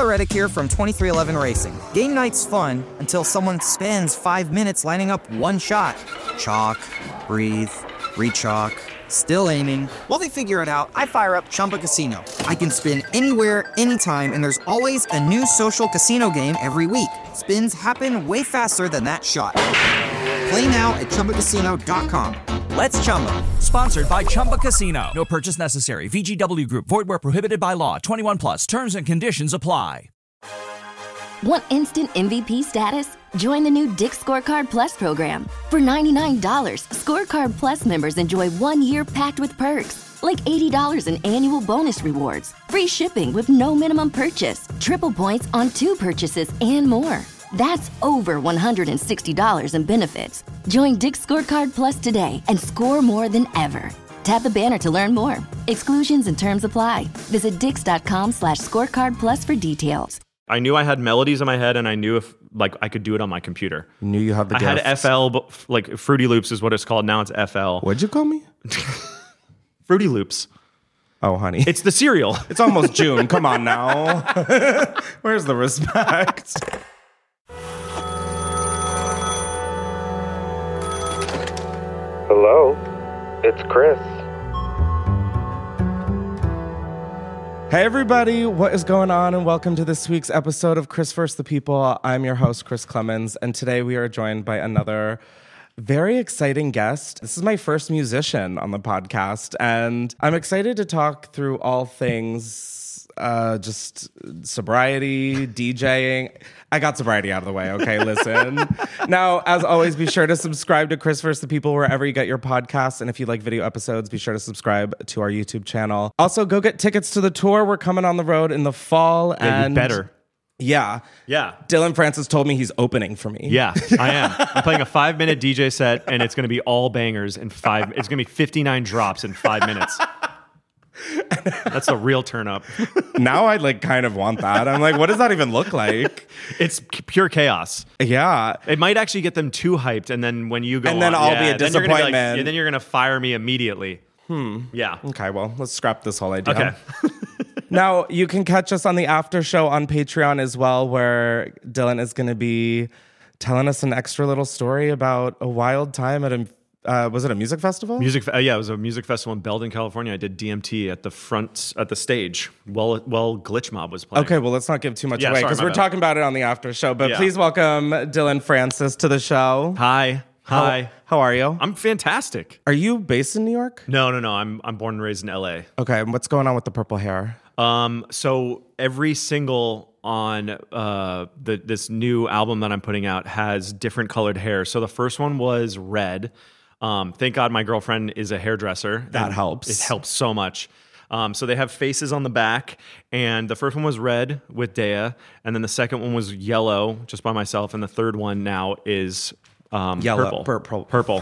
Reddick here from 2311 Racing. Game night's fun until someone spends 5 minutes lining up one shot. Chalk, breathe, re-chalk, still aiming. While they figure it out, I fire up Chumba Casino. I can spin anywhere, anytime, and there's always a new social casino game every week. Spins happen way faster than that shot. Play now at ChumbaCasino.com. Let's Chumba. Sponsored by Chumba Casino. No purchase necessary. VGW Group. Void where prohibited by law. 21 plus. Terms and conditions apply. Want instant MVP status? Join the new Dick's Scorecard Plus program. For $99, Scorecard Plus members enjoy 1 year packed with perks, like $80 in annual bonus rewards, free shipping with no minimum purchase, triple points on 2 purchases, and more. That's over $160 in benefits. Join Dick's Scorecard Plus today and score more than ever. Tap the banner to learn more. Exclusions and terms apply. Visit dix.com/scorecard plus for details. I knew I had melodies in my head, and I knew if I could do it on my computer. You knew you had the gift. I had FL, but Fruity Loops is what it's called. Now it's FL. What'd you call me? Fruity Loops. Oh, honey. It's the cereal. It's almost June. Come on now. Where's the respect? Hello, it's Chris. Hey everybody, what is going on? And welcome to this week's episode of Chris vs. the People. I'm your host, Chris Clemens, and today we are joined by another very exciting guest. This is my first musician on the podcast, and I'm excited to talk through all things just sobriety, DJing. I got sobriety out of the way, okay? Listen. Now, as always, be sure to subscribe to Chris vs. the People wherever you get your podcasts. And if you like video episodes, be sure to subscribe to our YouTube channel. Also, go get tickets to the tour. We're coming on the road in the fall. Yeah, you better. Yeah. Dylan Francis told me he's opening for me. Yeah, I am. I'm playing a 5-minute DJ set, and it's going to be all bangers in 5. It's going to be 59 drops in 5 minutes. That's a real turn up. Now I kind of want that. I'm like, what does that even look like? It's pure chaos. Yeah. It might actually get them too hyped, and then when you go and then on, I'll be a disappointment. Then you're going to fire me immediately. Yeah. Okay, well, let's scrap this whole idea. Okay. Now, you can catch us on the after show on Patreon as well, where Dylan is going to be telling us an extra little story about a wild time at was it a music festival? Yeah, it was a music festival in Belden, California. I did DMT at the stage while Glitch Mob was playing. Okay, well, let's not give too much away because we're talking about it on the after show. But please welcome Dylan Francis to the show. Hi. How are you? I'm fantastic. Are you based in New York? No. I'm born and raised in LA. Okay, and what's going on with the purple hair? So every single on this new album that I'm putting out has different colored hair. So the first one was red. Thank God my girlfriend is a hairdresser. That helps. It helps so much. So they have faces on the back, and the first one was red with Dea, and then the second one was yellow just by myself, and the third one now is yellow, purple.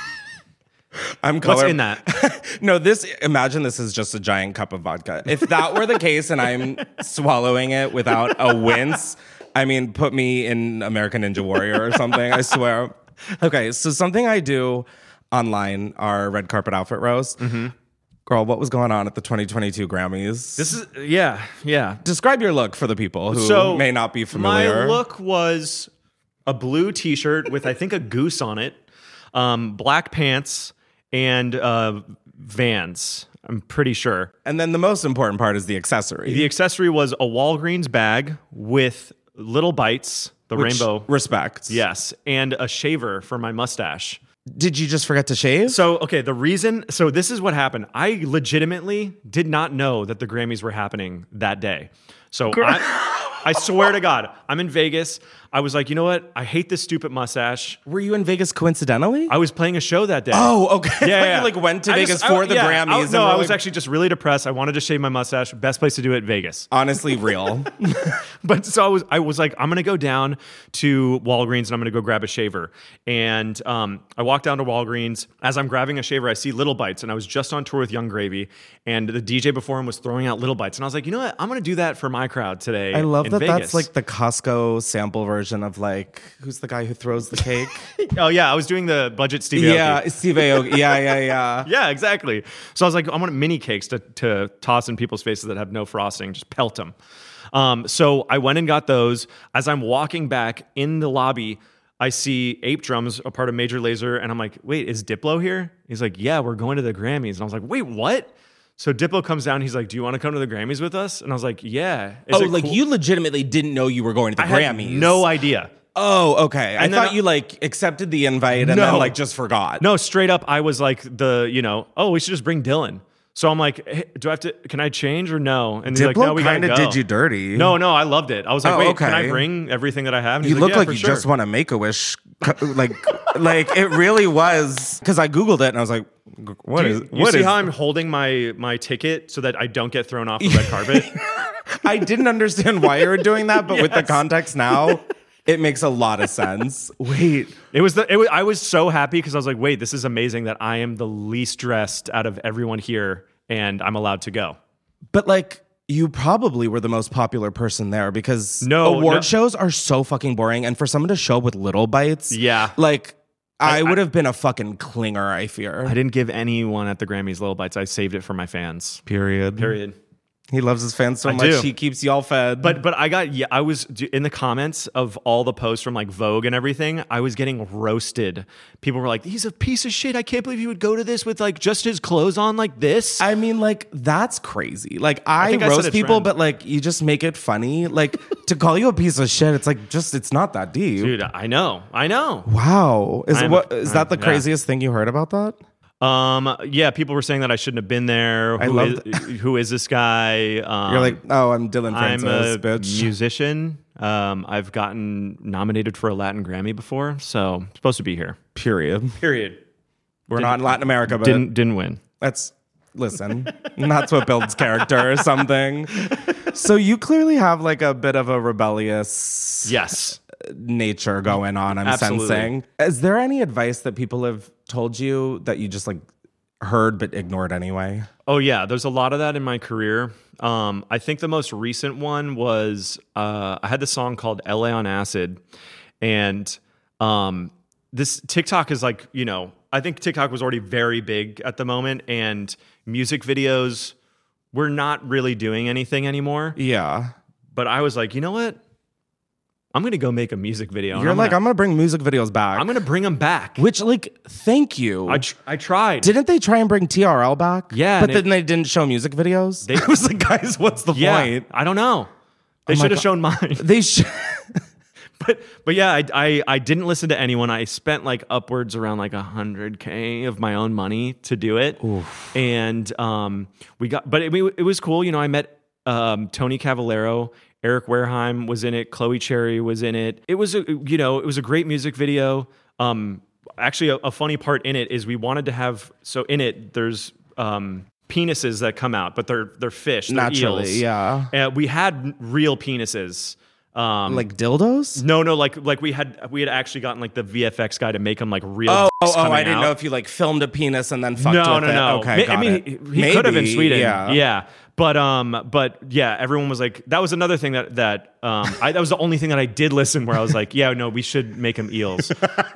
I'm What's in that? No, imagine this is just a giant cup of vodka. If that were the case and I'm swallowing it without a wince, I mean, put me in American Ninja Warrior or something, I swear. Okay, so something I do online are red carpet outfit roast. Mm-hmm. Girl, what was going on at the 2022 Grammys? This is, yeah. Describe your look for the people who may not be familiar. My look was a blue t-shirt with, I think, a goose on it, black pants, and Vans, I'm pretty sure. And then the most important part is the accessory. The accessory was a Walgreens bag with little bites, rainbow. Respect. Yes, and a shaver for my mustache. Did you just forget to shave? So this is what happened. I legitimately did not know that the Grammys were happening that day. So I swear to God, I'm in Vegas. I was like, you know what? I hate this stupid mustache. Were you in Vegas coincidentally? I was playing a show that day. Oh, okay. Yeah. You went to Vegas for the Grammys. I was actually just really depressed. I wanted to shave my mustache. Best place to do it, Vegas. Honestly, real. But so I was like, I'm going to go down to Walgreens and I'm going to go grab a shaver. And I walked down to Walgreens. As I'm grabbing a shaver, I see Little Bites. And I was just on tour with Young Gravy. And the DJ before him was throwing out Little Bites. And I was like, you know what? I'm going to do that for my crowd today. I love that Vegas. That's like the Costco sample version of who's the guy who throws the cake? Oh, yeah. I was doing the budget Steve Aoki. Yeah, Steve Aoki. Yeah. Yeah, exactly. So I was like, I want mini cakes to toss in people's faces that have no frosting. Just pelt them. So I went and got those. As I'm walking back in the lobby, I see Ape Drums, a part of Major Lazer, and I'm like, wait, is Diplo here? He's like, yeah, we're going to the Grammys. And I was like, wait, what? So Diplo comes down. He's like, do you want to come to the Grammys with us? And I was like, yeah. Is it like cool? you legitimately didn't know you were going to the I had Grammys. no idea. Oh, okay. I And then thought you like accepted the invite and No. then like just forgot. No, straight up, I was like oh, we should just bring Dylan. So I'm like, hey, can I change or no? And he's like, no, Diplo we gotta kind of go. did you dirty. No, I loved it. I was like, Oh, wait, okay. can I bring everything that I have? And You he's look yeah, like for you sure. just want to make a wish. like it really was. Because I Googled it and I was like, what is? You see how I'm holding my ticket so that I don't get thrown off the red carpet? I didn't understand why you were doing that, but with the Yes. context now, it makes a lot of sense. Wait. I was so happy because I was like, wait, this is amazing that I am the least dressed out of everyone here and I'm allowed to go. But like, you probably were the most popular person there because No. award shows are so fucking boring. And for someone to show up with little bites, Yeah. like I would have been a fucking clinger, I fear. I didn't give anyone at the Grammys little bites. I saved it for my fans. Period. He loves his fans so I much. do. He keeps y'all fed. But I was in the comments of all the posts from like Vogue and everything. I was getting roasted. People were like, "He's a piece of shit. I can't believe he would go to this with like just his clothes on like this." I mean, like, that's crazy. Like, I think I set roast a people, trend. but like, you just make it funny. Like, to call you a piece of shit, it's like, it's not that deep. Dude, I know. Wow. Is that the yeah. craziest thing you heard about that? Yeah, people were saying that I shouldn't have been there. Who is this guy? You're like, oh, I'm Dylan I'm Francis, a bitch. musician. I've gotten nominated for a Latin Grammy before, so I'm supposed to be here. Period. We're not in Latin America, but Didn't win. listen, that's what builds character or something. So you clearly have like a bit of a rebellious Yes. nature going on, I'm Absolutely. sensing. Is there any advice that people have told you that you just like heard but ignored anyway? Oh yeah, there's a lot of that in my career. I think the most recent one was I had this song called LA on Acid, and this TikTok is like, I think TikTok was already very big at the moment, and music videos were not really doing anything anymore. Yeah. But I was like, you know what? I'm going to go make a music video. and You're like, I'm gonna, going to bring music videos back. I'm going to bring them back. Which, like, thank you. I tried. Didn't they try and bring TRL back? Yeah, But and then they didn't show music videos? I was like, guys, what's the yeah, point? I don't know. They my should have God. shown mine. They should. But yeah, I didn't listen to anyone. I spent like upwards around like $100K of my own money to do it. Oof. And it was cool. I met Tony Cavallero, Eric Wareheim was in it, Chloe Cherry was in it. It was a great music video. Actually, a funny part in it is we wanted to have, so in it there's penises that come out, but they're fish, they're Naturally, eels. yeah. We had real penises. Like dildos? No, like we had actually gotten like the VFX guy to make them like real. Oh, dicks coming I didn't out. know if you like filmed a penis and then fucked No. with it. Okay, got it. He could have in Maybe, Sweden. yeah. Yeah. But yeah, everyone was like, that was another thing that that was the only thing that I did listen where I was like, yeah, no, we should make them eels.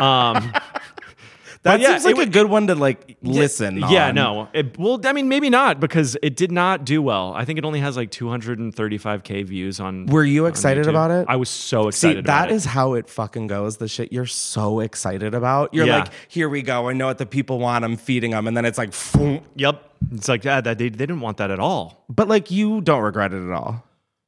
That yeah, seems like it a good one to like listen Yeah, on. no. Maybe not because it did not do well. I think it only has like 235K views on. Were you on excited YouTube. about it? I was so See, excited about that it. is how it fucking goes. The shit you're so excited about. You're Yeah. like, here we go. I know what the people want. I'm feeding them. And then it's like, phoom. Yep. It's like, yeah, they didn't want that at all. But like, you don't regret it at all.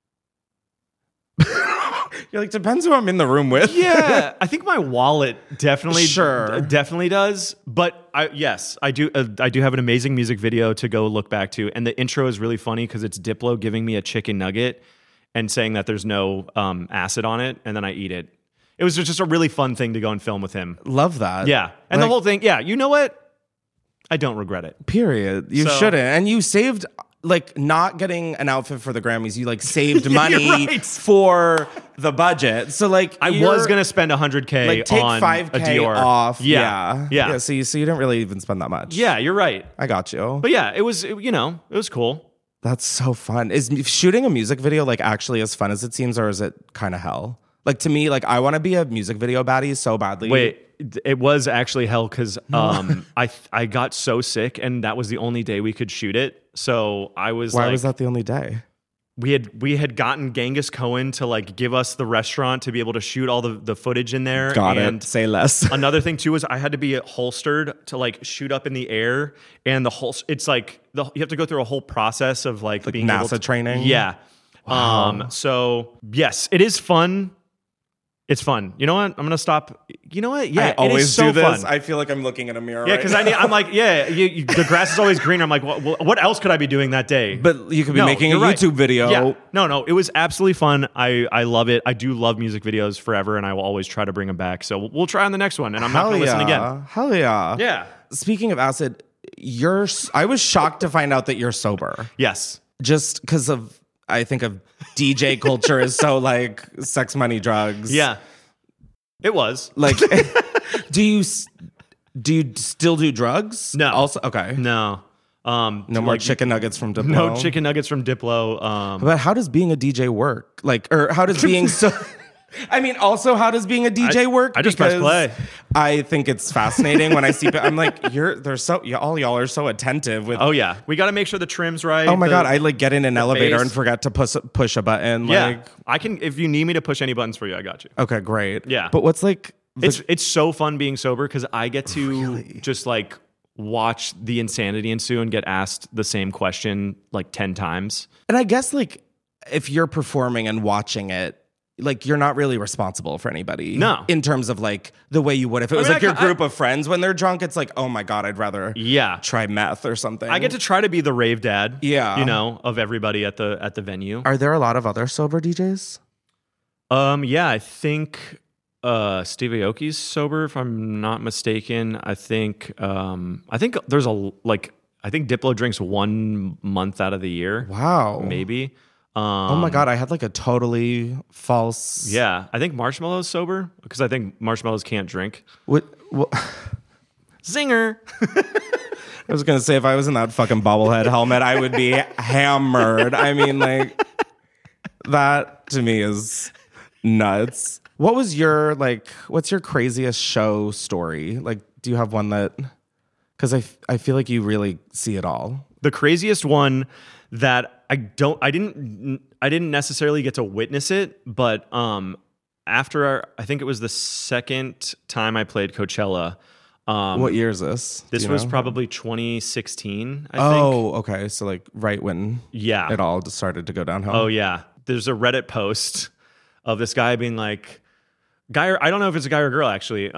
You're like, depends who I'm in the room with. Yeah, I think my wallet definitely does. But I do have an amazing music video to go look back to, and the intro is really funny because it's Diplo giving me a chicken nugget and saying that there's no acid on it, and then I eat it. It was just a really fun thing to go and film with him. Love that. Yeah, and the whole thing. Yeah, you know what? I don't regret it. Period. You So- shouldn't. And you saved, like, not getting an outfit for the Grammys. You, like, saved money right. for the budget. So, like, I was gonna spend $100K like, take on $5K a Dior off. Yeah. So you didn't really even spend that much. Yeah, you're right. I got you. But yeah, it was cool. That's so fun. Is shooting a music video, like, actually as fun as it seems, or is it kind of hell? Like, to me, like, I want to be a music video baddie so badly. Wait, it was actually hell because I got so sick and that was the only day we could shoot it. So I was Why was that the only day? we had gotten Genghis Cohen to like give us the restaurant to be able to shoot all the footage in there. Got and it. Say less. Another thing too is I had to be holstered to like shoot up in the air, and it's like you have to go through a whole process of like being NASA able to, training. Yeah. Wow. So yes, it is fun. It's fun. You know what? I'm gonna stop. You know what? Yeah, I always it is so do this. fun. I feel like I'm looking in a mirror. Yeah, because I'm like, the grass is always greener. I'm like, what else could I be doing that day? But you could be making a you're right. YouTube video. Yeah. No, it was absolutely fun. I love it. I do love music videos forever, and I will always try to bring them back. So we'll try on the next one, and I'm not going to listen again. Hell yeah. Yeah. Speaking of acid, I was shocked to find out that you're sober. Yes. Just because I think of DJ culture is so like sex, money, drugs. Yeah. It was. Like, do you still do drugs? No. Also, okay. No. No more chicken nuggets from Diplo. No chicken nuggets from Diplo. But how does being a DJ work? Like, or how does being so... I mean, also, how does being a DJ work? I just press Because play. I think it's fascinating when I see... I'm like, all y'all are so attentive with... Oh, yeah. We got to make sure the trim's right. Oh my God, I like get in an elevator bass. and forget to push a button. Yeah. Like, I can, if you need me to push any buttons for you, I got you. okay, great. Yeah. But what's like... It's so fun being sober because I get to just like watch the insanity ensue and get asked the same question like 10 times. And I guess like if you're performing and watching it, like you're not really responsible for anybody. No. In terms of like the way you would if it was mean, like your group of friends when they're drunk, it's like, oh my God, I'd rather try meth or something. I get to try to be the rave dad. Yeah. You know, of everybody at the venue. Are there a lot of other sober DJs? Yeah, I think Steve Aoki's sober, if I'm not mistaken. I think there's I think Diplo drinks 1 month out of the year. Wow. Maybe. Oh my God, I had like a totally false... Yeah, I think Marshmallow's sober because I think marshmallows can't drink. What? Zinger. I was going to say, if I was in that fucking bobblehead helmet, I would be hammered. I mean, like, that to me is nuts. What's your craziest show story? Like, do you have one that... Because I feel like you really see it all. The craziest one that I didn't necessarily get to witness it, but after I think it was the second time I played Coachella. What year is this? This was probably 2016, I think. Oh, okay. So like right when it all just started to go downhill. Oh yeah. There's a Reddit post of this guy being like, I don't know if it's a guy or a girl actually,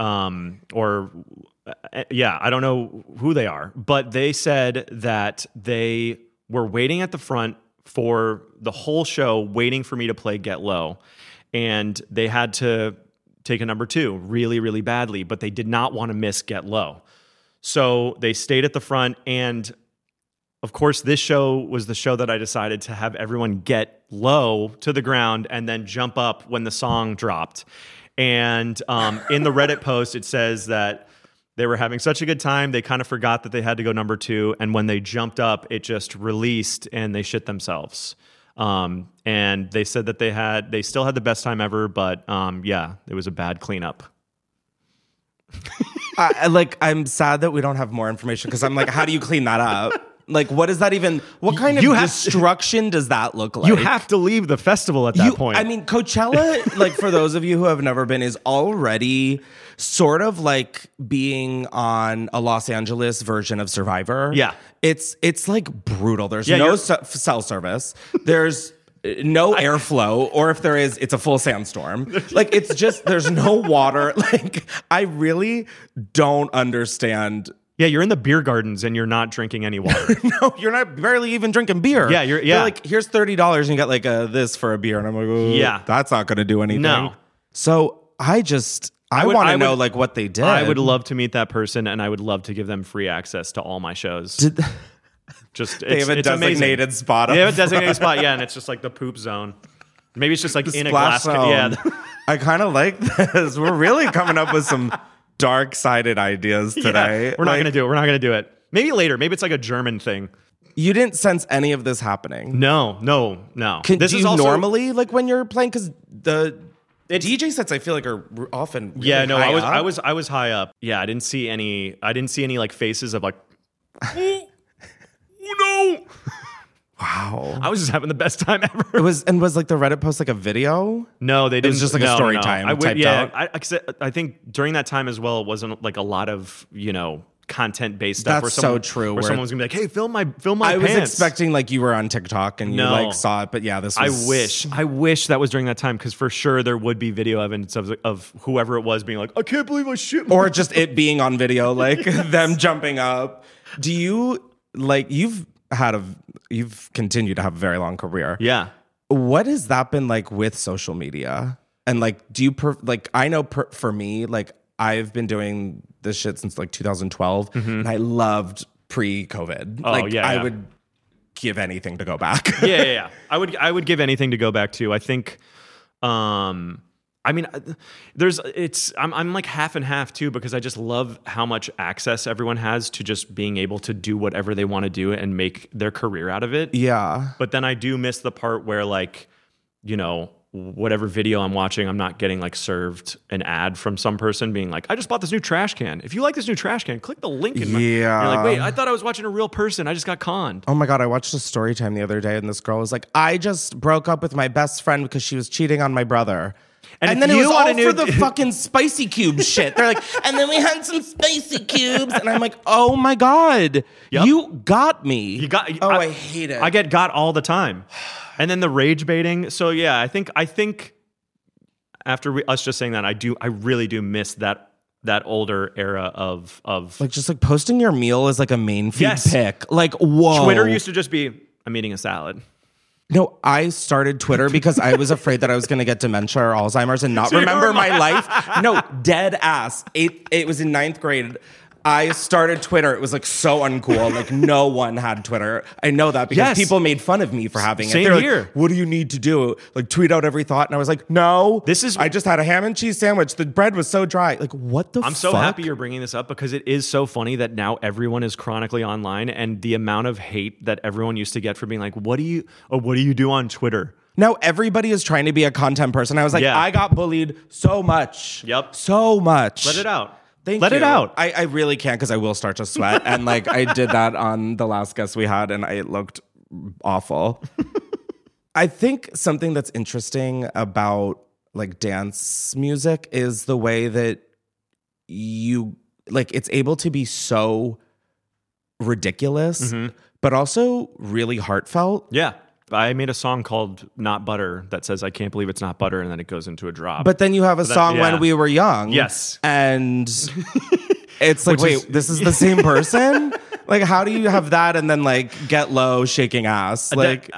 I don't know who they are, but they said that they were waiting at the front for the whole show, waiting for me to play Get Low, and they had to take a number 2 really, really badly, but they did not want to miss Get Low. So they stayed at the front, and of course, this show was the show that I decided to have everyone get low to the ground and then jump up when the song dropped. And in the Reddit post, it says that they were having such a good time, they kind of forgot that they had to go number 2. And when they jumped up, it just released and they shit themselves. And they said that they still had the best time ever, but it was a bad cleanup. I'm sad that we don't have more information because I'm like, how do you clean that up? Like, what is that even? What kind of destruction does that look like? You have to leave the festival at that point. I mean, Coachella, like for those of you who have never been, is already sort of like being on a Los Angeles version of Survivor. Yeah. It's like brutal. There's no cell service. There's no airflow, or if there is, it's a full sandstorm. Like, it's just, there's no water. Like, I really don't understand. Yeah, you're in the beer gardens and you're not drinking any water. No, you're not barely even drinking beer. Yeah, They're like, here's $30 and you got like this for a beer. And I'm like, oh, yeah, that's not going to do anything. No. So I want to know like what they did. I would love to meet that person, and I would love to give them free access to all my shows. They have a designated spot. They have a designated spot, yeah, and it's just like the poop zone. Maybe it's just like in a glass. Yeah, I kind of like this. We're really coming up with some dark-sided ideas today. Yeah, we're not going to do it. We're not going to do it. Maybe later. Maybe it's like a German thing. You didn't sense any of this happening? No. Do you normally, like when you're playing, because the DJ sets I feel like are often really I was high up. Yeah, I didn't see any like faces of like, oh no. Wow. I was just having the best time ever. Was like the Reddit post like a video? No, they didn't. It was just like a story time typed out. I think during that time as well, it wasn't like a lot of, content based stuff. That's so true. Where someone was gonna be like, "Hey, film my I pants." was expecting like you were on TikTok and you like saw it, but yeah, this was. I wish that was during that time, because for sure there would be video evidence of whoever it was being like, "I can't believe I shit," or just it being on video, like them jumping up. Do you like you've continued to have a very long career? Yeah. What has that been like with social media? And like, do you I know for me, like I've been doing this shit since like 2012, and I loved pre-COVID. I would give anything to go back. Yeah. I would give anything to go back to. I think, I'm like half and half too, because I just love how much access everyone has to just being able to do whatever they want to do and make their career out of it. Yeah. But then I do miss the part where whatever video I'm watching, I'm not getting like served an ad from some person being like, "I just bought this new trash can. If you like this new trash can, click the link in my..." Yeah. You're like, "Wait, I thought I was watching a real person. I just got conned." Oh my God, I watched a story time the other day and this girl was like, "I just broke up with my best friend because she was cheating on my brother." And then it was all for the fucking spicy cube shit. They're like, "And then we had some spicy cubes." And I'm like, oh my God, you got me. I hate it. I get got all the time. And then the rage baiting. So yeah, I think after us just saying that, I really do miss that older era of like just like posting your meal as like a main feed pic. Like, whoa. Twitter used to just be, "I'm eating a salad." No, I started Twitter because I was afraid that I was going to get dementia or Alzheimer's and not remember my life. No, dead ass. It was in 9th grade. I started Twitter. It was like so uncool. Like no one had Twitter. I know that because people made fun of me for having it. Same here. Like, "What do you need to do? Like tweet out every thought." And I was like, "No, I just had a ham and cheese sandwich. The bread was so dry." Like what the fuck? I'm so happy you're bringing this up because it is so funny that now everyone is chronically online, and the amount of hate that everyone used to get for being like, what do you do on Twitter? Now everybody is trying to be a content person. I was like, I got bullied so much. Yep. So much. Let it out. Let it out. I really can't because I will start to sweat. And like I did that on the last guest we had and it looked awful. I think something that's interesting about like dance music is the way that you like it's able to be so ridiculous, but also really heartfelt. Yeah. I made a song called Not Butter that says, "I can't believe it's not butter," and then it goes into a drop. But then you have a song When We Were Young. Yes. And it's like, this is the same person? Like, how do you have that and then like Get Low, Shaking Ass? Like,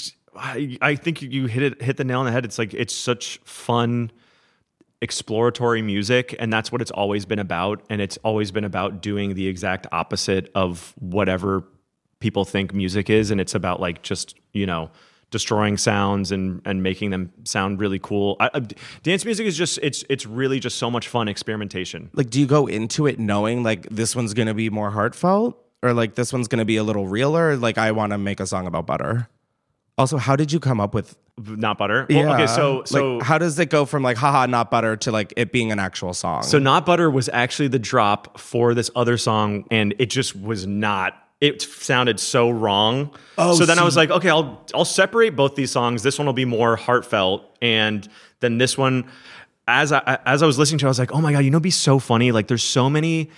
I think you hit the nail on the head. It's like, it's such fun, exploratory music, and that's what it's always been about. And it's always been about doing the exact opposite of whatever people think music is, and it's about like just destroying sounds and making them sound really cool. Dance music is just it's really just so much fun experimentation. Like, do you go into it knowing like this one's gonna be more heartfelt, or like this one's gonna be a little realer? Like, I want to make a song about butter. Also, how did you come up with Not Butter? Well, okay, so like, how does it go from like haha not butter to like it being an actual song? So Not Butter was actually the drop for this other song, and it just was not. It sounded so wrong. So then I was like, okay, I'll separate both these songs. This one will be more heartfelt, and then this one, as I was listening to it, I was like, oh my God, it'd be so funny. Like there's so many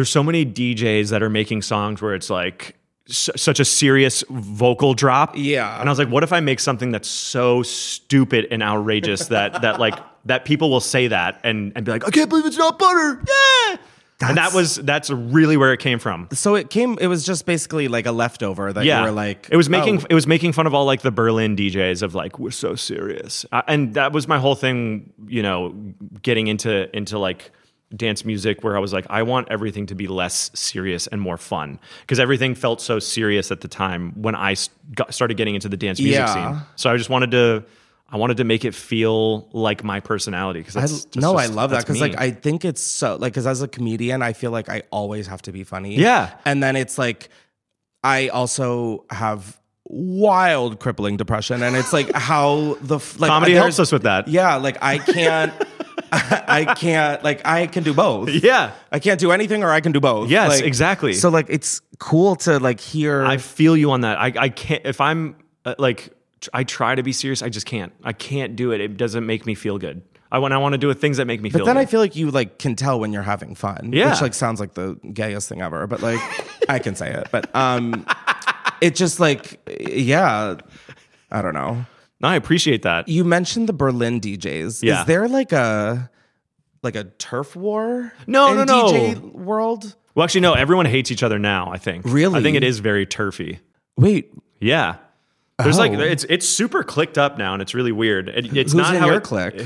DJs that are making songs where it's like such a serious vocal drop. Yeah. And I was like, what if I make something that's so stupid and outrageous that people will say that and be like, I can't believe it's not butter. Yeah. That's really where it came from. So it was just basically like a leftover that you were like, it was making fun of all like the Berlin DJs of like, we're so serious. And that was my whole thing, getting into like dance music, where I was like, I want everything to be less serious and more fun, because everything felt so serious at the time when I started getting into the dance music scene. So I just wanted to make it feel like my personality. Because I love that, because like I think it's so like, because as a comedian, I feel like I always have to be funny. Yeah, and then it's like I also have wild crippling depression, and it's like how the like comedy helps us with that. Yeah, like I can't. I can't, like, I can do both. Yeah. I can't do anything or I can do both. Yes, Like, exactly. So, like, it's cool to, like, hear. I feel you on that. I can't, if I'm like, I try to be serious, I just can't. I can't do it. It doesn't make me feel good. I want to do things that make me feel But then good. I feel like you, like, can tell when you're having fun. Yeah. Which, like, sounds like the gayest thing ever. But, like, I can say it. But it just, like, yeah, I don't know. No, I appreciate that. You mentioned the Berlin DJs. Yeah. Is there, like a turf war No, in no. DJ world? Well, actually, no, everyone hates each other now, I think. Really? I think it is very turfy. Wait, Yeah. There's Oh. like it's super clicked up now, and it's really weird. It's Who's not in how your it, clique?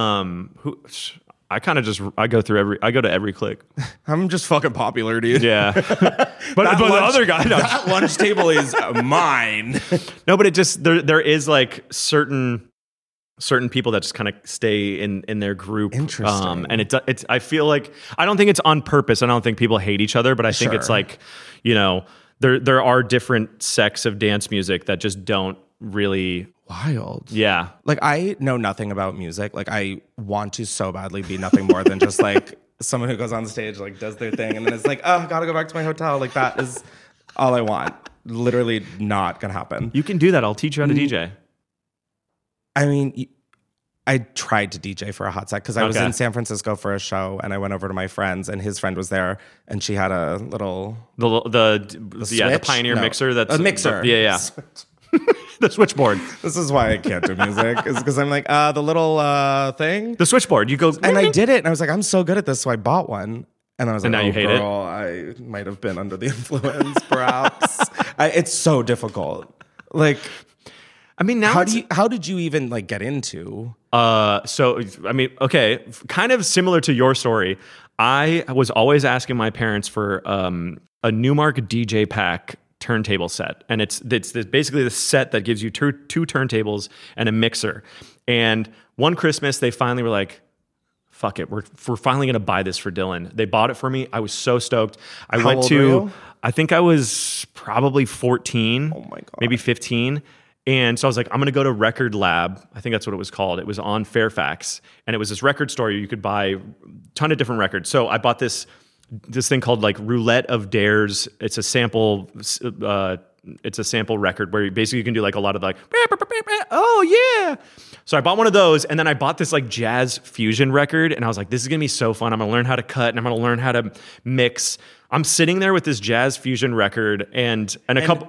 I kind of just I go to every clique. I'm just fucking popular, dude. Yeah, but the other guy, no, That lunch table is mine. no, but it just there is like certain people that just kind of stay in their group. Interesting. And it's I feel like I don't think it's on purpose. I don't think people hate each other, but I think it's Sure. like, you know, there are different sects of dance music that just don't really. Wild. Yeah. Like, I know nothing about music. Like, I want to so badly be nothing more than just like someone who goes on stage, like, does their thing, and then it's like, oh, gotta go back to my hotel. Like, that is all I want. Literally not gonna happen. You can do that. I'll teach you how to DJ. I mean, I tried to DJ for a hot sec because I was Okay. in San Francisco for a show, and I went over to my friend's, and his friend was there, and she had a little The switch? Pioneer No. mixer. That's A mixer. Yeah. The switchboard. This is why I can't do music, is because I'm like, the little thing. The switchboard. You go And I did it, and I was like, I'm so good at this, so I bought one. And I was like, And now oh, you hate it? girl, I might have been under the influence, perhaps. It's so difficult. Like, I mean, now how did you even, like, get into? So I mean, okay, kind of similar to your story. I was always asking my parents for a Newmark DJ pack turntable set, and it's basically the set that gives you two turntables and a mixer. And one Christmas, they finally were like, fuck it, we're finally gonna buy this for Dylan. They bought it for me. I was so stoked. How old were you? I think I was probably 14. Oh my God. Maybe 15. And so I was like, I'm going to go to Record Lab. I think that's what it was called. It was on Fairfax. And it was this record store. You could buy a ton of different records. So I bought this thing called like Roulette of Dares. It's a sample record where basically you can do like a lot of like, oh yeah. So I bought one of those, and then I bought this like jazz fusion record, and I was like, this is going to be so fun. I'm going to learn how to cut, and I'm going to learn how to mix. I'm sitting there with this jazz fusion record and a couple.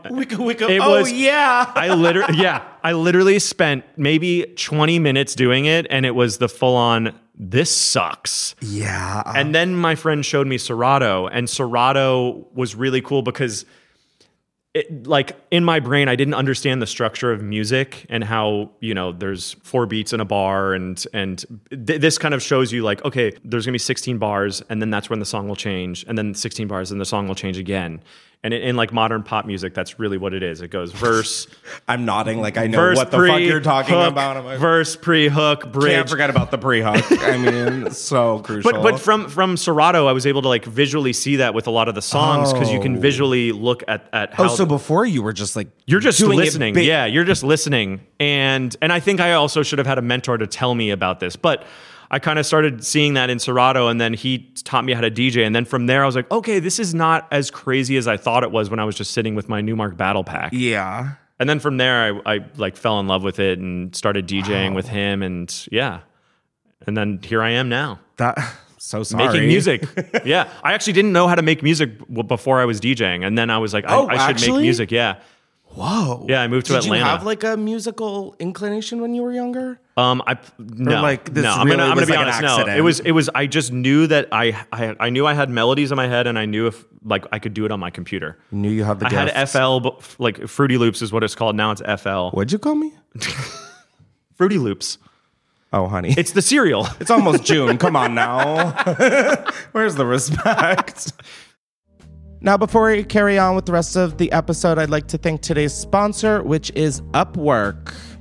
I literally spent maybe 20 minutes doing it, and it was the full on. This sucks. Yeah. And then my friend showed me Serato, and Serato was really cool because it, like in my brain, I didn't understand the structure of music and how, you know, there's 4 beats in a bar and this kind of shows you like, okay, there's gonna be 16 bars and then that's when the song will change, and then 16 bars and the song will change again. And in like modern pop music, that's really what it is. It goes verse. I'm nodding like I know verse, what the fuck you're talking hook, about. I'm like, verse, pre-hook, bridge. can't forget about the pre-hook. I mean, so crucial. But from Serato, I was able to like visually see that with a lot of the songs because you can visually look at how. Oh, so before you were just like You're just doing it listening. big. Yeah, you're just listening. And I think I also should have had a mentor to tell me about this. But I kind of started seeing that in Serato, and then he taught me how to DJ. And then from there, I was like, okay, this is not as crazy as I thought it was when I was just sitting with my Newmark Battle Pack. Yeah. And then from there, I like fell in love with it and started DJing with him. And yeah. And then here I am now. So sorry. Making music. Yeah. I actually didn't know how to make music before I was DJing. And then I was like, I should make music. Yeah. Whoa. Yeah, I moved to Atlanta. Did you have like a musical inclination when you were younger? No. like, this I'm really gonna was be like an honest. No, accident? it was. I just knew that I knew I had melodies in my head, and I knew if like I could do it on my computer. You knew you had the gift. I had FL, like Fruity Loops is what it's called now. It's FL. What'd you call me? Fruity Loops. Oh, honey. It's the cereal. It's almost June. Come on now. Where's the respect? Now, before we carry on with the rest of the episode, I'd like to thank today's sponsor, which is Upwork.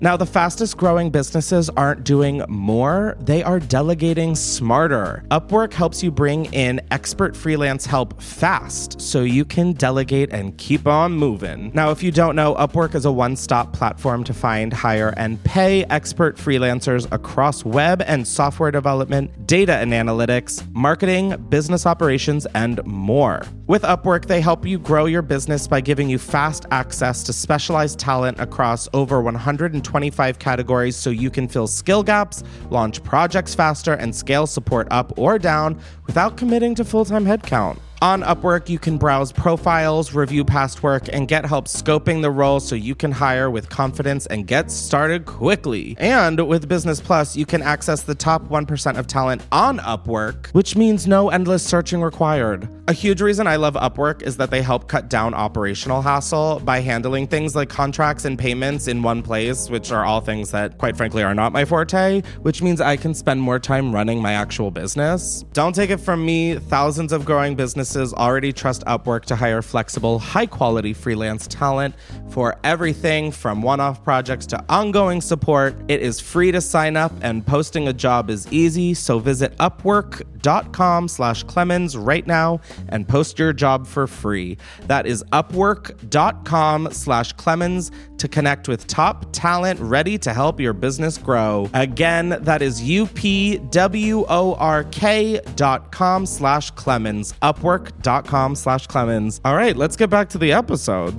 Now, the fastest growing businesses aren't doing more, they are delegating smarter. Upwork helps you bring in expert freelance help fast so you can delegate and keep on moving. Now, if you don't know, Upwork is a one-stop platform to find, hire, and pay expert freelancers across web and software development, data and analytics, marketing, business operations, and more. With Upwork, they help you grow your business by giving you fast access to specialized talent across over 125 categories so you can fill skill gaps, launch projects faster, and scale support up or down without committing to full-time headcount. On Upwork, you can browse profiles, review past work, and get help scoping the role so you can hire with confidence and get started quickly. And with Business Plus, you can access the top 1% of talent on Upwork, which means no endless searching required. A huge reason I love Upwork is that they help cut down operational hassle by handling things like contracts and payments in one place, which are all things that, quite frankly, are not my forte, which means I can spend more time running my actual business. Don't take it from me, thousands of growing businesses already trust Upwork to hire flexible, high-quality freelance talent for everything from one-off projects to ongoing support. It is free to sign up and posting a job is easy, so visit upwork.com/Clemens right now and post your job for free. That is upwork.com/Clemens to connect with top talent ready to help your business grow. Again, that is upwork.com/Clemens. Upwork.com/Clemens. All right, let's get back to the episode.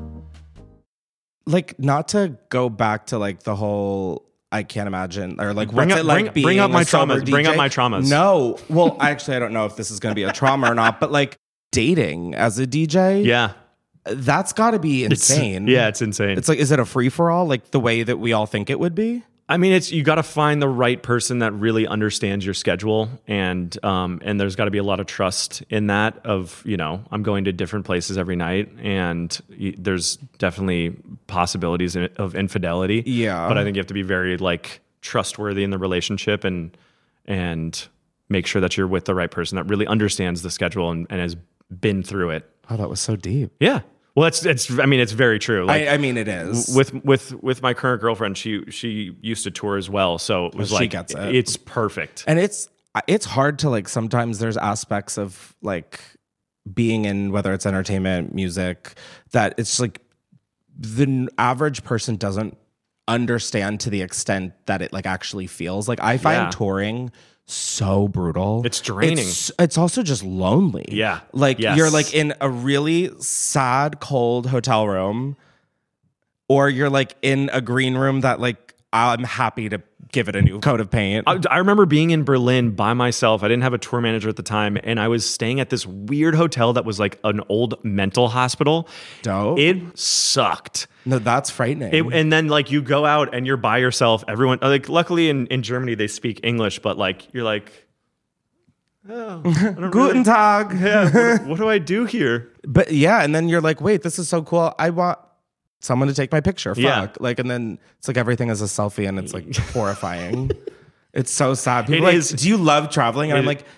Like, not to go back to like the whole I can't imagine or like what's it like being bring up my a sober traumas. DJ? Bring up my traumas. No. Well, actually I don't know if this is going to be a trauma or not, but like dating as a DJ? Yeah. That's got to be insane. It's insane. It's like, is it a free for all like the way that we all think it would be? I mean, you got to find the right person that really understands your schedule, and there's got to be a lot of trust in that. Of I'm going to different places every night, and there's definitely possibilities of infidelity. Yeah, but I think you have to be very like trustworthy in the relationship, and make sure that you're with the right person that really understands the schedule and has been through it. Oh, that was so deep. Yeah. Well, it's very true. Like, I mean, it is. With my current girlfriend, she used to tour as well, so it was she gets it. It's perfect. And it's hard to like, sometimes there's aspects of like being in, whether it's entertainment, music, that it's like the average person doesn't understand to the extent that it like actually feels. Like I find touring so brutal. It's draining. It's also just lonely. Yeah. Like you're like in a really sad, cold hotel room, or you're like in a green room that like I'm happy to give it a new coat of paint. I remember being in Berlin by myself. I didn't have a tour manager at the time, and I was staying at this weird hotel that was like an old mental hospital. Dope. It sucked. No, that's frightening. And then like you go out and you're by yourself. Everyone, like, luckily in Germany they speak English, but like you're like, oh, Guten Tag. Yeah, what do I do here? But yeah, and then you're like, wait, this is so cool. I want someone to take my picture. Fuck. Yeah. Like, and then it's like everything is a selfie, and it's like horrifying. It's so sad. People are like, do you love traveling? And I'm like,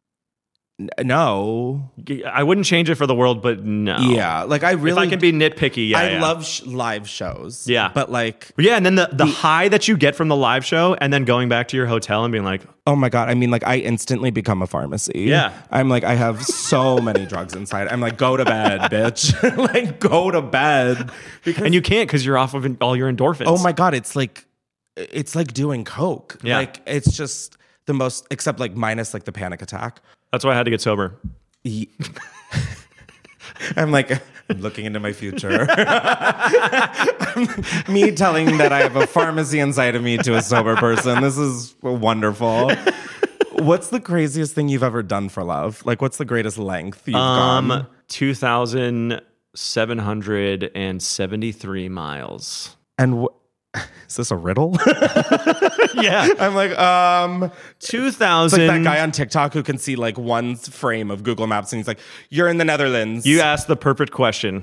no. I wouldn't change it for the world, but no. Yeah, like I really, if I can be nitpicky, I love live shows. Yeah, but like, yeah, and then the high that you get from the live show, and then going back to your hotel and being like, oh my god, I mean, like I instantly become a pharmacy. Yeah, I'm like, I have so many drugs inside. I'm like, go to bed, bitch. Like, go to bed. And you can't because you're off of all your endorphins. Oh my god, it's like doing coke. Yeah, like it's just the most, except like minus like the panic attack. That's why I had to get sober. I'm like looking into my future. Me telling that I have a pharmacy inside of me to a sober person. This is wonderful. What's the craziest thing you've ever done for love? Like, what's the greatest length you've gone? 2,773 miles. And is this a riddle? Yeah. I'm like, 2,000. It's like that guy on TikTok who can see like one frame of Google Maps and he's like, you're in the Netherlands. You asked the perfect question.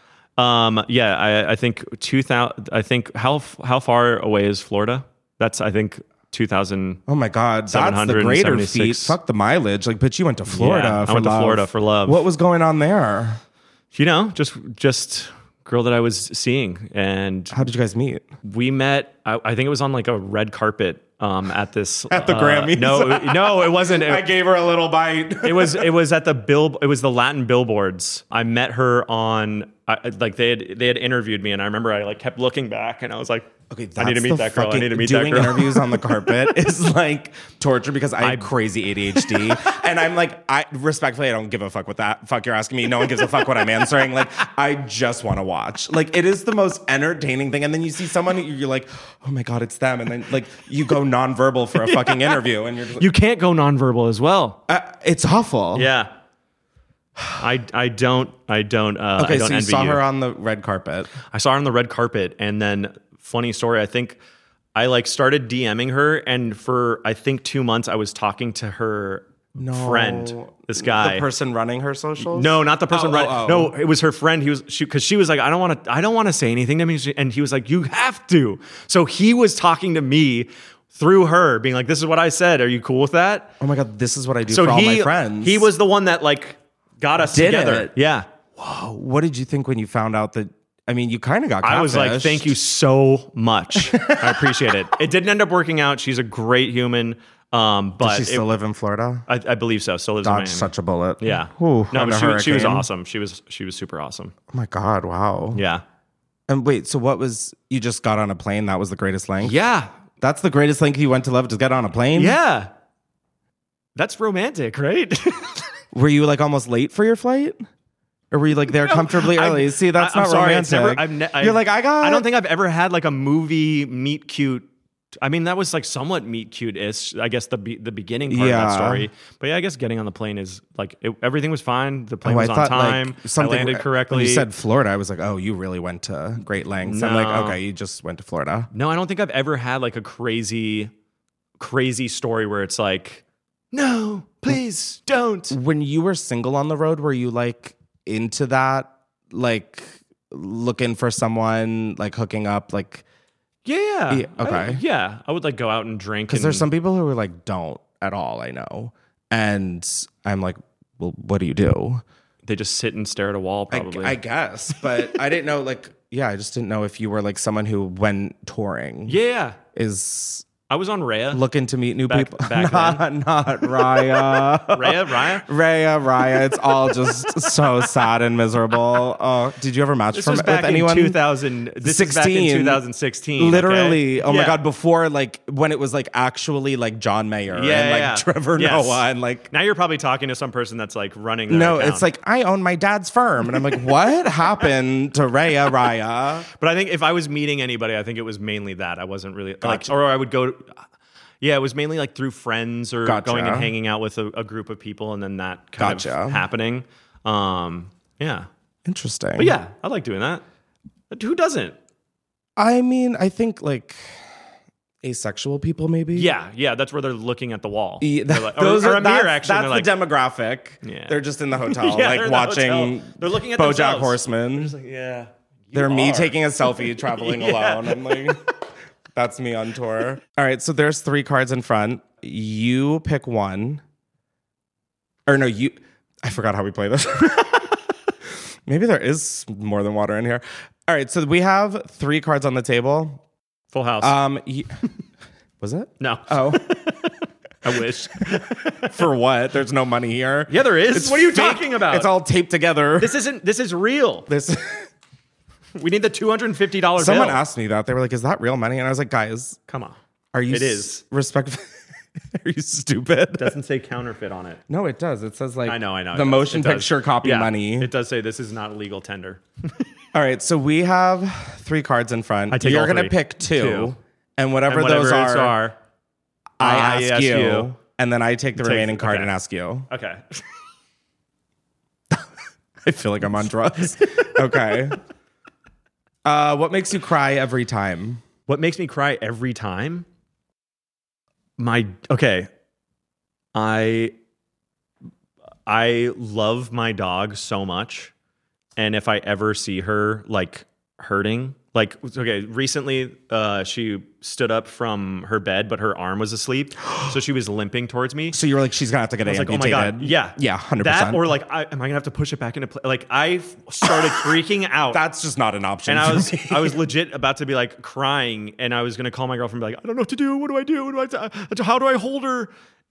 I think 2,000. I think how far away is Florida? That's, I think, 2,000. Oh my God. That's the greater feat. Fuck the mileage. Like, but you went to Florida for love. I went to Florida for love. What was going on there? Just girl that I was seeing. And How did you guys meet? we met, I think it was on like a red carpet at this At the Grammys? No, it wasn't. I gave her a little bite. It was at it was the Latin billboards. I met her on like they had interviewed me, and I remember I like kept looking back, and I was like, Okay, I need to meet that girl. I need to meet that doing girl. interviews on the carpet is like torture because I have crazy ADHD, and I'm like, I don't give a fuck what that fuck you're asking me. No one gives a fuck what I'm answering. Like, I just want to watch. Like, it is the most entertaining thing. And then you see someone, you're like, oh my god, it's them. And then like you go nonverbal for a fucking interview, and you're just like, You can't go nonverbal as well. it's awful. Yeah. I don't. Okay, I don't so you envy saw you. her on the red carpet. I saw her on the red carpet, and then funny story. I think I like started DMing her, and for I think 2 months I was talking to her friend, this guy, the person running her socials. No, not the person. Oh. No, it was her friend. Because she was like, I don't want to say anything to me, and he was like, you have to. So he was talking to me through her, being like, this is what I said. Are you cool with that? Oh my god, this is what I do for all my friends. He was the one that like got us Did together. it? Yeah. What did you think when you found out that? I mean, you kind of got. I was like, catfished. thank you so much. I appreciate it. It didn't end up working out. She's a great human. But Does she still live in Florida? I believe so. Still lives in Dodged Miami. such a bullet. Yeah. Whew, No, in but a she was hurricane. awesome. She was super awesome. Oh my god! Wow. Yeah. And wait, so what was? You just got on a plane? That was the greatest length? Yeah. That's the greatest length you went to love, to get on a plane? Yeah. That's romantic, right? Were you like almost late for your flight? Or were you like there comfortably early? See, that's I'm not sorry, romantic. You're like, I don't think I've ever had like a movie meet cute. I mean, that was like somewhat meet cute-ish, I guess the beginning part of that story. But yeah, I guess getting on the plane is like, everything was fine. The plane was on time. I landed correctly. When you said Florida, I was like, oh, you really went to great lengths. I'm like, No. okay, you just went to Florida. No, I don't think I've ever had like a crazy story where it's like, no, please don't. When you were single on the road, were you like into that? Like looking for someone, like hooking up, like... Yeah. Okay. I would like go out and drink. Because there's some people who are like, don't at all, I know. And I'm like, well, what do you do? They just sit and stare at a wall, probably. I guess. But I didn't know, like, yeah, I just didn't know if you were like someone who, when touring, Yeah. is I was on Raya. looking to meet new people. back not Raya. Raya? It's all just so sad and miserable. Oh, did you ever match This with was back anyone? in 2000. This is back in 2016. Literally. okay? Oh my Yeah. God. Before, like, when it was like actually like John Mayer and like Trevor Yes. Noah and like. Now you're probably talking to some person that's like running that No, account. it's like, I own my dad's firm. And I'm like, what happened to Raya? But I think if I was meeting anybody, I think it was mainly that. I wasn't really Gotcha. like, or I would go. Yeah, it was mainly like through friends or Gotcha. going and hanging out with a group of people, and then that kind Gotcha. of happening. Yeah, Interesting. but yeah, I like doing that. But who doesn't? I mean, I think like asexual people maybe. Yeah, that's where they're looking at the wall. Yeah, They're like, those or are a mirror. that's Actually, the they're like, demographic. Yeah. They're just in the hotel, Yeah, they're like in the watching. hotel. They're looking at BoJack themselves. Horseman. yeah, They're me are. taking a selfie, traveling Yeah. alone. I'm like, that's me on tour. All right, so there's 3 cards in front. You pick one, or no, you. I forgot how we play this. Maybe there is more than water in here. All right, so we have 3 cards on the table. Full House. Was it? No. Oh. I wish. For what? There's no money here. Yeah, there is. It's What are you fake. talking about? It's all taped together. This is real. This. We need the $250 Someone bill. asked me that. They were like, "Is that real money?" And I was like, "Guys, Come on. are you It is. respectful? Are you stupid?" Doesn't say counterfeit on it. No, it does. It says like I know. the motion It does. picture copy Yeah, money. It does say this is not legal tender. All right, so we have 3 cards in front. I take You're all gonna 3. pick 2, Two. and whatever, And those it's are, I ask you, you. and then I take the remaining card okay. and ask you. Okay. I feel like I'm on drugs. Okay. What makes you cry every time? What makes me cry every time? I love my dog so much, and if I ever see her like hurting, Like, okay, recently she stood up from her bed, but her arm was asleep. So she was limping towards me. So you were like, she's going to have to get I was like, amputated. oh my God. Yeah. Yeah, 100%. That, or like, am I going to have to push it back into place? Like, I started freaking out. That's just not an option. And for me. I was legit about to be like crying, and I was going to call my girlfriend and be like, I don't know what to do. What do I do? How do I hold her?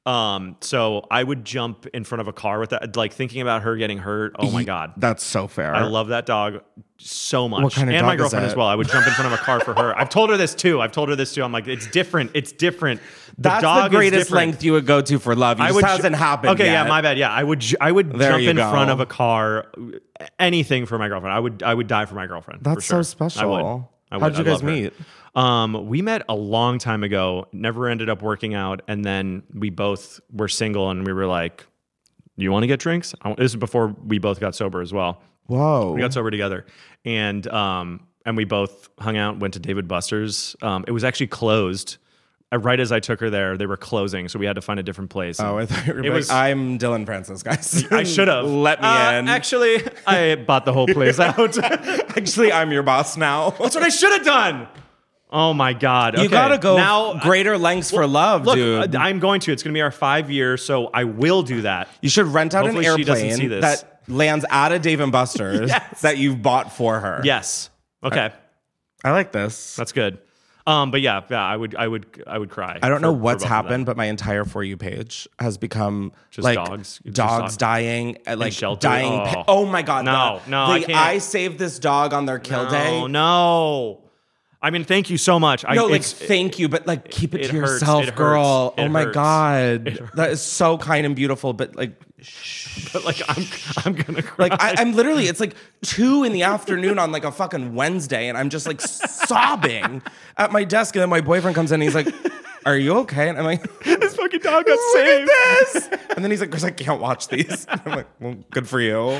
So I would jump in front of a car with that, like thinking about her getting hurt. Oh my God. That's so fair. I love that dog so much. What kind of and dog my is girlfriend it? as well. I would jump in front of a car for her. I've told her this too. I'm like, it's different. It's different. That's dog the is greatest different. length you would go to for love. It just hasn't happened Okay, yet. yeah, my bad. Yeah, I would There jump you in go. front of a car, anything for my girlfriend. I would die for my girlfriend. That's for sure. so special. I would. How'd you I guys love her. meet? We met a long time ago, never ended up working out. And then we both were single and we were like, you want to get drinks? This is before we both got sober as well. Whoa. We got sober together. And we both hung out, went to David Buster's. It was actually closed. Right as I took her there, they were closing. So we had to find a different place. Oh, I thought you were It like, was- I'm Dylan Francis, guys. I should have. Let me in. Actually, I bought the whole place out. Actually, I'm your boss now. That's what I should have done. Oh my God. You Okay. gotta go now, greater lengths for love, Look, dude. I'm going to. It's going to be our 5 year, so I will do that. You should rent out Hopefully an she doesn't see airplane this. that lands at a Dave & Buster's Yes. that you've bought for her. Yes. Okay. I like this. That's good. But yeah, I would cry. I don't know for what's both of them. happened, but my entire For You page has become Just like dogs? Just dogs dogs. dying, like shelter? dying. Oh. Oh my God. No, I can't. I saved this dog on their kill day. No. I mean, thank you so much. No, like thank you, but like keep it it to hurts. yourself, It hurts. girl. It Oh my hurts. God, that is so kind and beautiful. But like, But like, I'm gonna cry. like I'm literally. It's like 2 PM on like a fucking Wednesday, and I'm just like sobbing at my desk, and then my boyfriend comes in, and he's like, "Are you okay?" And I'm like, this fucking dog got "Look saved. at this!" And then he's like, "Chris, I can't watch these." I'm like, "Well, good for you."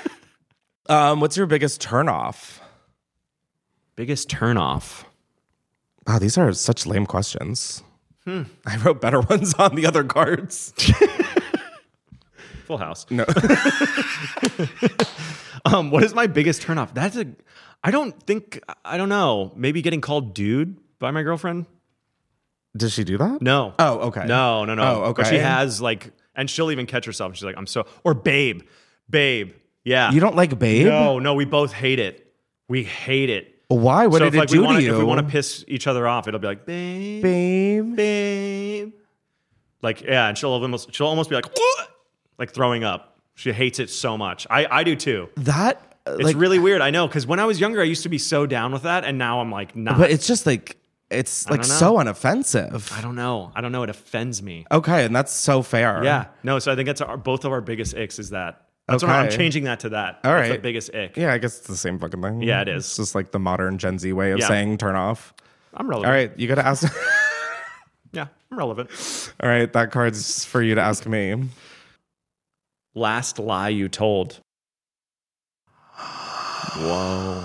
What's your biggest turnoff? Biggest turnoff. Wow, these are such lame questions. I wrote better ones on the other cards. Full House. No. What is my biggest turnoff? I don't know. Maybe getting called dude by my girlfriend? Did she do that? No. Oh, okay. No. Oh, okay. But she has like, and she'll even catch herself. She's like, or babe. Yeah. You don't like Babe? No, we both hate it. We hate it. Why? What So did if, it do to you? If we want to piss each other off, it'll be like, babe. Babe. Like, yeah, and she'll almost be like, what? Like throwing up. She hates it so much. I do too. That, It's really weird. I know, because when I was younger, I used to be so down with that, and now I'm like, not. but it's just like, it's like don't know. so unoffensive. I don't know. It offends me. Okay, and that's so fair. Yeah. No, so I think that's both of our biggest icks is that. That's what I'm Okay. changing that to that. All That's right. the biggest ick. Yeah, I guess it's the same fucking thing. Yeah, it is. It's just like the modern Gen Z way of Yeah. saying turn off. I'm relevant. All right, you got to ask. Yeah, I'm relevant. All right, that card's for you to ask me. Last lie you told. Whoa.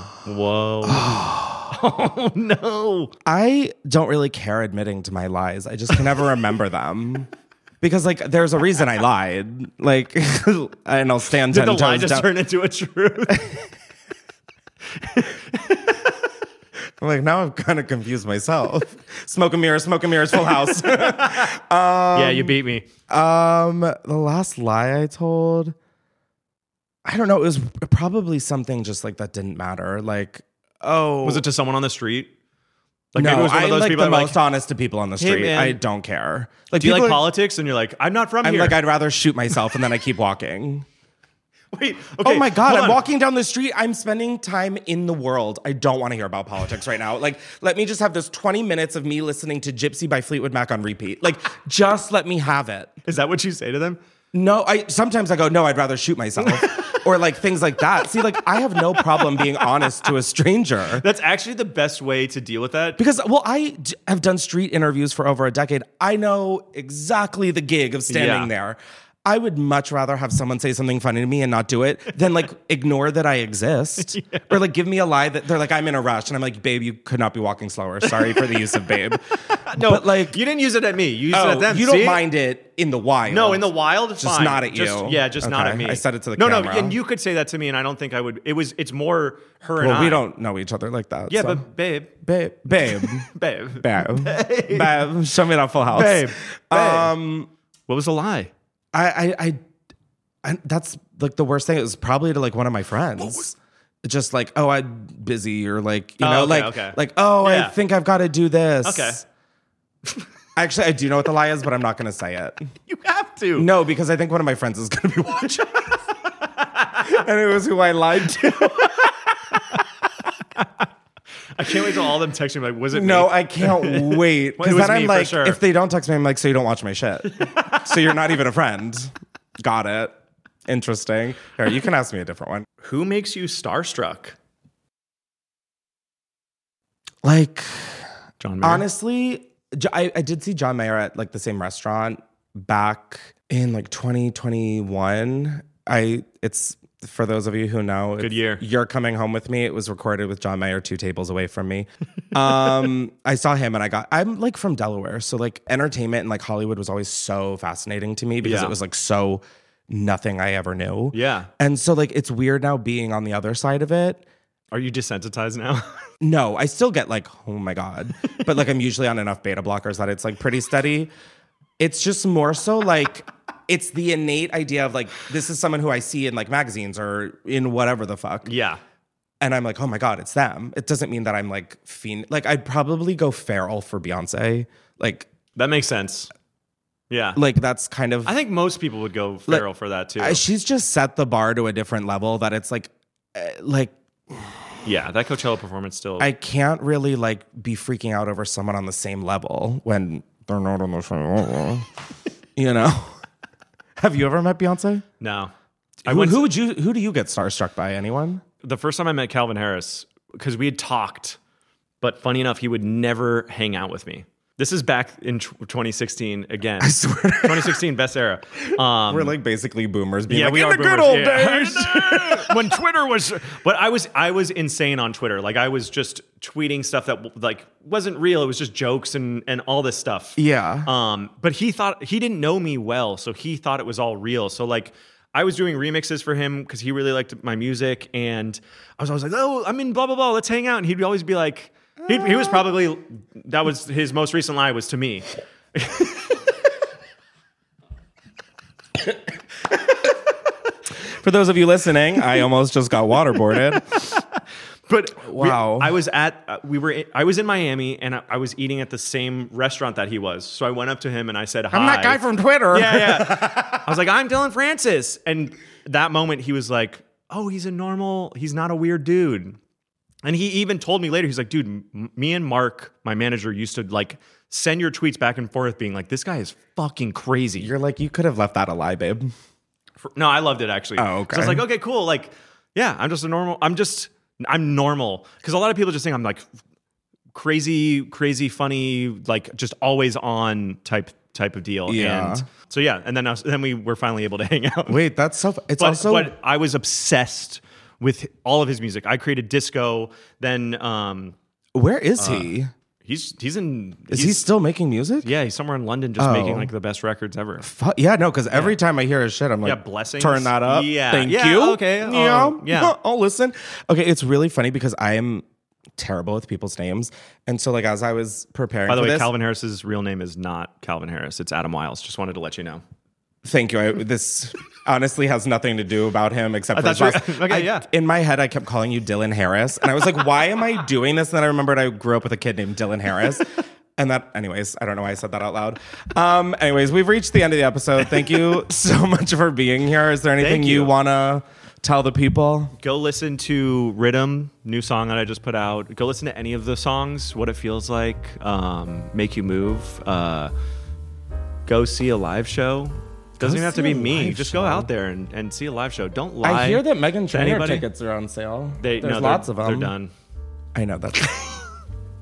Oh, no. I don't really care admitting to my lies. I just can never remember them. Because like there's a reason I lied. Like and I'll stand 10 Did the toes lie just down. turn into a truth? I'm like, now I've kind of confused myself. Smoke and mirrors, Full House. Yeah, you beat me. The last lie I told, I don't know. It was probably something just like that didn't matter. Like, oh, Was it to someone on the street? Like no, maybe it was one of I'm those like people the that were most honest to people on the Hey, street. man. I don't care. Like, do you people like are- politics? And you're like, I'm not from I'm here. like, I'd rather shoot myself and then I keep walking. Wait, okay. Oh my God, hold I'm on. walking down the street. I'm spending time in the world. I don't want to hear about politics right now. Like, let me just have this 20 minutes of me listening to Gypsy by Fleetwood Mac on repeat. Like, just let me have it. Is that what you say to them? No, sometimes I go, no, I'd rather shoot myself. Or like things like that. See, like I have no problem being honest to a stranger. That's actually the best way to deal with that. Because, well, I have done street interviews for over a decade. I know exactly the gig of standing Yeah. there. I would much rather have someone say something funny to me and not do it than like ignore that I exist or like give me a lie that they're like, I'm in a rush. And I'm like, babe, you could not be walking slower. Sorry for the use of babe. No, but like, you didn't use it at me. You used it at them. You don't mind it in the wild. No, in the wild, just fine. not at you. Just not at me. I said it to the camera. No, and you could say that to me, and I don't think I would. It's more her and well, I. we don't know each other like that. Yeah, so. but babe, babe, babe, babe, show me that Full House, babe. What was the lie? I that's like the worst thing. It was probably to like one of my friends. Just like, oh, I'm busy, or like, you know, like, oh, I think I've got to do this. Okay. Actually, I do know what the lie is, but I'm not going to say it. You have to. No, because I think one of my friends is going to be watching. And it was who I lied to. I can't wait till all of them text me like, was it me? No, I can't wait. Because then I'm me, like, for sure. if they don't text me, I'm like, so you don't watch my shit. So you're not even a friend. Got it. Interesting. Here, you can ask me a different one. Who makes you starstruck? Like, John Mayer? Honestly, I did see John Mayer at like the same restaurant back in like 2021. It's for those of you who know, good year. You're Coming Home With Me. It was recorded with John Mayer 2 tables away from me. I saw him and I'm like from Delaware. So like entertainment and like Hollywood was always so fascinating to me because it was like so nothing I ever knew. Yeah. And so like it's weird now being on the other side of it. Are you desensitized now? No, I still get like, oh my God. But like I'm usually on enough beta blockers that it's like pretty steady. It's just more so like, it's the innate idea of like, this is someone who I see in like magazines or in whatever the fuck. Yeah. And I'm like, oh my God, it's them. It doesn't mean that I'm like, like I'd probably go feral for Beyonce. Like. That makes sense. Yeah. Like that's kind of. I think most people would go feral for that too. She's just set the bar to a different level that it's like. Yeah, that Coachella performance still. I can't really like be freaking out over someone on the same level when they're not on the same level. You know? Have you ever met Beyonce? No. Who do you get starstruck by? Anyone? The first time I met Calvin Harris, because we had talked, but funny enough, he would never hang out with me. This is back in 2016 again. I swear. 2016, best era. We're like basically boomers being like, we in are the good old days. When Twitter was... But I was insane on Twitter. Like I was just tweeting stuff that like wasn't real. It was just jokes and all this stuff. Yeah. But he didn't know me well, so he thought it was all real. So like I was doing remixes for him because he really liked my music, and I was always like, oh, I'm in blah, blah, blah, let's hang out. And he'd always be like... He was probably, that was his most recent lie was to me. For those of you listening, I almost just got waterboarded. But wow. I was in Miami and I was eating at the same restaurant that he was. So I went up to him and I said, hi. I'm that guy from Twitter. Yeah. I was like, I'm Dylan Francis. And that moment he was like, oh, he's not a weird dude. And he even told me later, he's like, dude, me and Mark, my manager, used to like send your tweets back and forth being like, this guy is fucking crazy. You're like, you could have left that a lie, babe. No, I loved it actually. Oh, okay. So I was like, okay, cool. Like, yeah, I'm normal. Because a lot of people just think I'm like crazy, funny, like just always on type of deal. Yeah. And so yeah, and then we were finally able to hang out. Wait, that's so. But I was obsessed with all of his music. I created disco. Then where is he? Is he still making music? Yeah, he's somewhere in London just making like the best records ever. Yeah, no, because every time I hear his shit, I'm like, Blessings. Turn that up. Yeah. Thank you. Okay. Yeah. I'll listen. Okay, it's really funny because I am terrible with people's names. And so like as I was preparing By the for way, this, Calvin Harris's real name is not Calvin Harris. It's Adam Wiles. Just wanted to let you know. Thank you. This honestly has nothing to do about him except for his boss. Okay, yeah. In my head, I kept calling you Dylan Harris. And I was like, why am I doing this? And then I remembered I grew up with a kid named Dylan Harris. And that, anyways, I don't know why I said that out loud. Anyways, we've reached the end of the episode. Thank you so much for being here. Is there anything you want to tell the people? Go listen to Rhythm, new song that I just put out. Go listen to any of the songs, What It Feels Like, Make You Move. Go see a live show. Doesn't even have to be me. Just go out there and see a live show. Don't lie. I hear that Meghan Trainor anybody. Tickets are on sale. There's lots of them. They're done. I know that.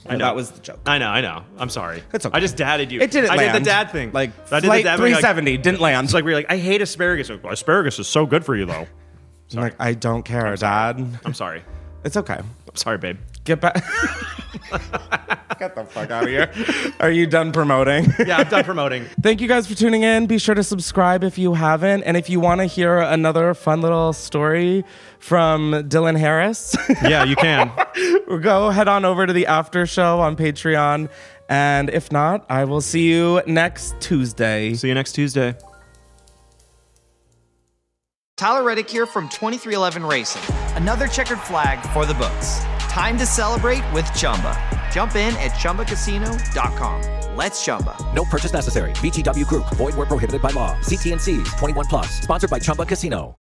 And that was the joke. I know. I'm sorry. It's okay. I just dadded you. It didn't land. I did the dad thing. Like, I did flight the dad thing, 370 didn't land. It's like we're like, I hate asparagus. Like, asparagus is so good for you, though. I'm like, I don't care, Dad. I'm sorry. It's okay. I'm sorry, babe. Get back. Get the fuck out of here. Are you done promoting? Yeah, I'm done promoting. Thank you guys for tuning in. Be sure to subscribe if you haven't. And if you want to hear another fun little story from Dylan Harris, Yeah, you can. go head on over to the after show on Patreon. And if not, I will see you next Tuesday. See you next Tuesday. Tyler Reddick here from 2311 Racing. Another checkered flag for the books. Time to celebrate with Chumba. Jump in at ChumbaCasino.com. Let's Chumba. No purchase necessary. VGW Group. Void where prohibited by law. See T&Cs. 21+. Sponsored by Chumba Casino.